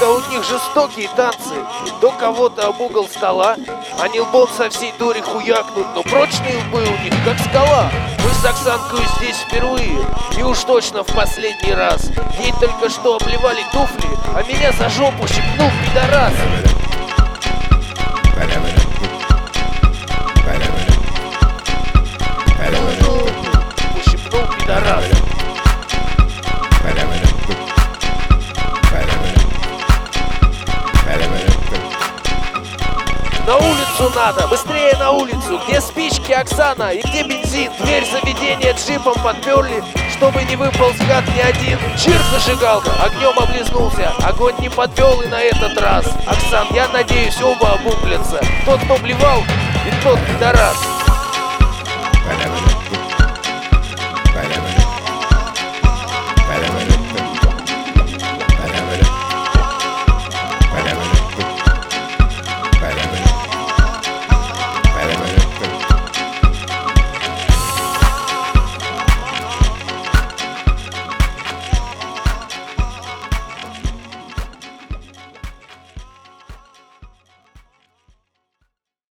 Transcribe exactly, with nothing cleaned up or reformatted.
у них жестокие танцы. До кого-то об угол стола, они лбом со всей дури хуякнут, но прочные лбы у них как скала. Мы с Оксанкой здесь впервые, и уж точно в последний раз. Ей только что обливали туфли, а меня за жопу щипнул пидорас. Ущипнул пидорас. На улицу надо, быстрее на улицу. Где спички, Оксана, и где бензин? Дверь заведения джипом подперли, чтобы не выполз гад ни один. Чирк зажигалка, огнем облизнулся. Огонь не подвел и на этот раз. Оксан, я надеюсь, оба обуглятся. Тот, кто блевал, и тот пидорас.